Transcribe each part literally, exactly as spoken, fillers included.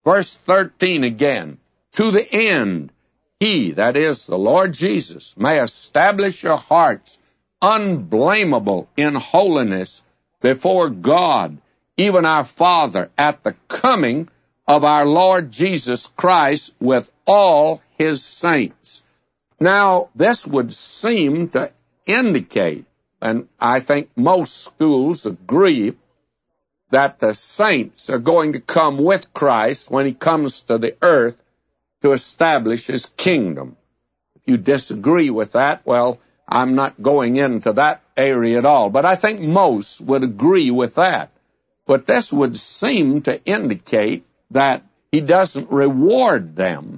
Verse thirteen again, to the end, he, that is the Lord Jesus, may establish your hearts unblameable in holiness before God, even our Father, at the coming of our Lord Jesus Christ with all his saints. Now, this would seem to indicate, and I think most schools agree, that the saints are going to come with Christ when he comes to the earth to establish his kingdom. If you disagree with that, well, I'm not going into that area at all. But I think most would agree with that. But this would seem to indicate that he doesn't reward them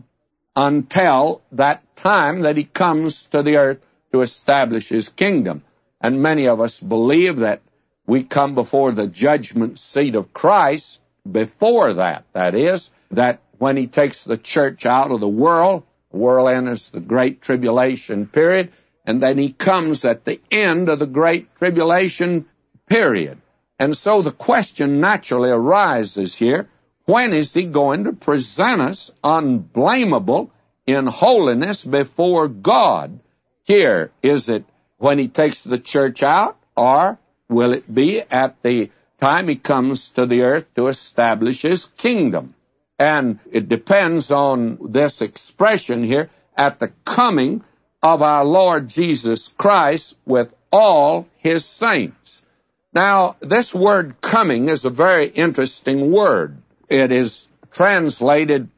until that time that he comes to the earth to establish his kingdom. And many of us believe that we come before the judgment seat of Christ before that. That is, that when he takes the church out of the world, the world enters the Great Tribulation period, and then he comes at the end of the Great Tribulation period. And so the question naturally arises here, when is he going to present us unblameable in holiness before God? Here, is it when he takes the church out, or will it be at the time he comes to the earth to establish his kingdom? And it depends on this expression here, at the coming of our Lord Jesus Christ with all his saints. Now, this word coming is a very interesting word. It is translated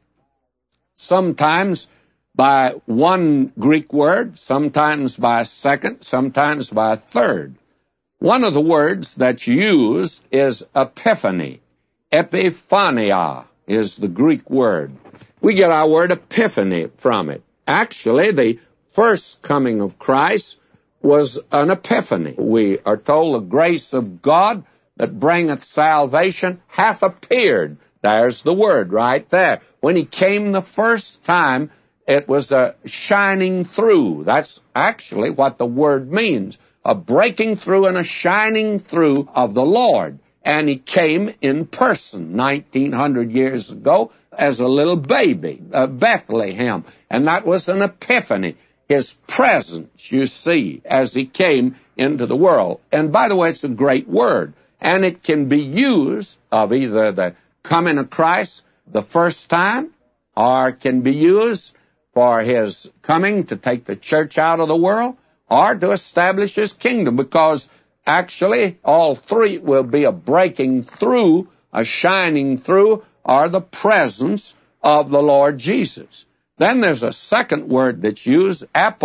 sometimes by one Greek word, sometimes by a second, sometimes by a third. One of the words that's used is epiphany. Epiphania is the Greek word. We get our word epiphany from it. Actually, the first coming of Christ was an epiphany. We are told the grace of God that bringeth salvation hath appeared. There's the word right there. When he came the first time, it was a shining through. That's actually what the word means, a breaking through and a shining through of the Lord. And he came in person nineteen hundred years ago as a little baby, uh, Bethlehem. And that was an epiphany. His presence, you see, as he came into the world. And by the way, it's a great word. And it can be used of either the coming of Christ the first time, or can be used for his coming to take the church out of the world, or to establish his kingdom, because actually all three will be a breaking through, a shining through, or the presence of the Lord Jesus. Then there's a second word that's used,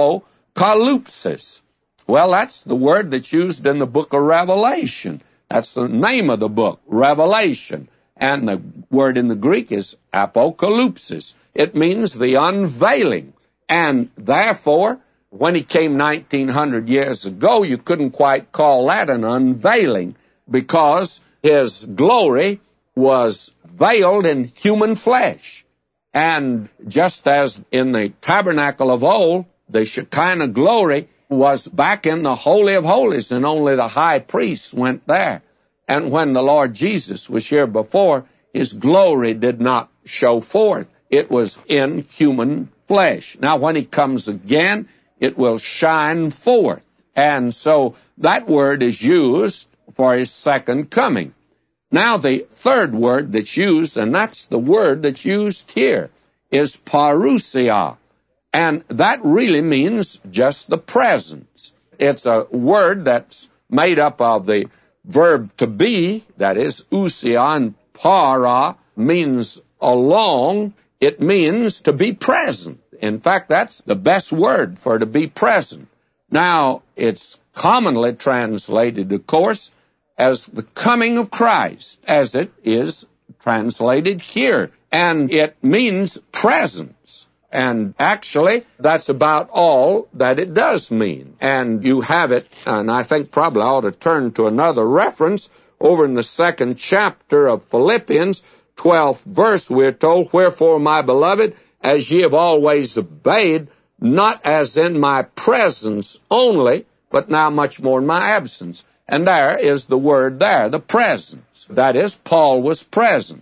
apocalypsis. Well, that's the word that's used in the book of Revelation. That's the name of the book, Revelation. And the word in the Greek is apocalypsis. It means the unveiling. And therefore, when he came nineteen hundred years ago, you couldn't quite call that an unveiling, because his glory was veiled in human flesh. And just as in the tabernacle of old, the Shekinah glory was back in the Holy of Holies, and only the high priest went there. And when the Lord Jesus was here before, his glory did not show forth. It was in human flesh. Now, when he comes again, it will shine forth. And so that word is used for his second coming. Now, the third word that's used, and that's the word that's used here, is parousia. And that really means just the presence. It's a word that's made up of the verb to be, that is, ousia, and para means along. It means to be present. In fact, that's the best word for to be present. Now, it's commonly translated, of course, as the coming of Christ, as it is translated here. And it means presence. And actually, that's about all that it does mean. And you have it, and I think probably I ought to turn to another reference. Over in the second chapter of Philippians, twelfth verse, we're told, wherefore, my beloved, as ye have always obeyed, not as in my presence only, but now much more in my absence. And there is the word there, the presence. That is, Paul was present.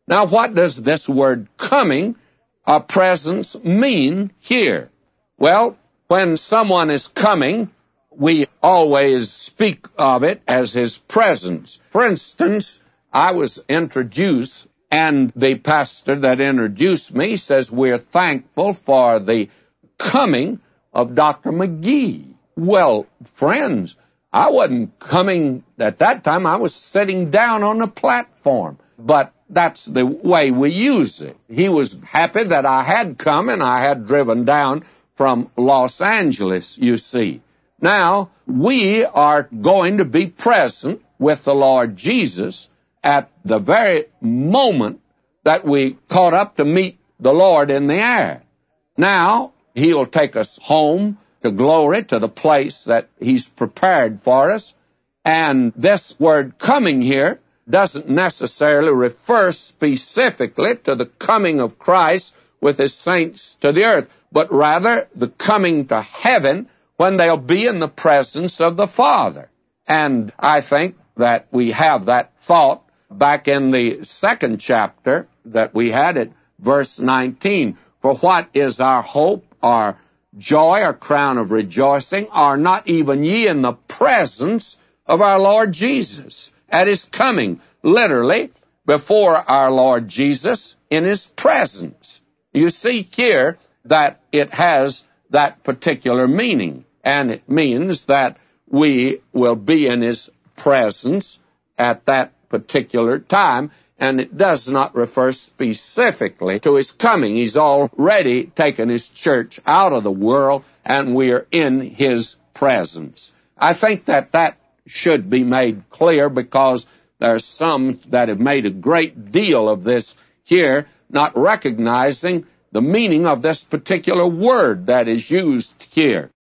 Now, what does this word coming or presence mean here? Well, when someone is coming, we always speak of it as his presence. For instance, I was introduced, and the pastor that introduced me says, we're thankful for the coming of Doctor McGee. Well, friends, I wasn't coming at that time. I was sitting down on the platform. But that's the way we use it. He was happy that I had come, and I had driven down from Los Angeles, you see. Now, we are going to be present with the Lord Jesus at the very moment that we caught up to meet the Lord in the air. Now, He'll take us home to glory, to the place that He's prepared for us. And this word coming here doesn't necessarily refer specifically to the coming of Christ with His saints to the earth, but rather the coming to heaven when they'll be in the presence of the Father. And I think that we have that thought back in the second chapter that we had at verse nineteen. For what is our hope, our joy, our crown of rejoicing? Are not even ye in the presence of our Lord Jesus at His coming? Literally, before our Lord Jesus in His presence. You see here that it has that particular meaning, and it means that we will be in His presence at that particular time, and it does not refer specifically to His coming. He's already taken His church out of the world, and we are in His presence. I think that that should be made clear, because there are some that have made a great deal of this here, not recognizing the meaning of this particular word that is used here.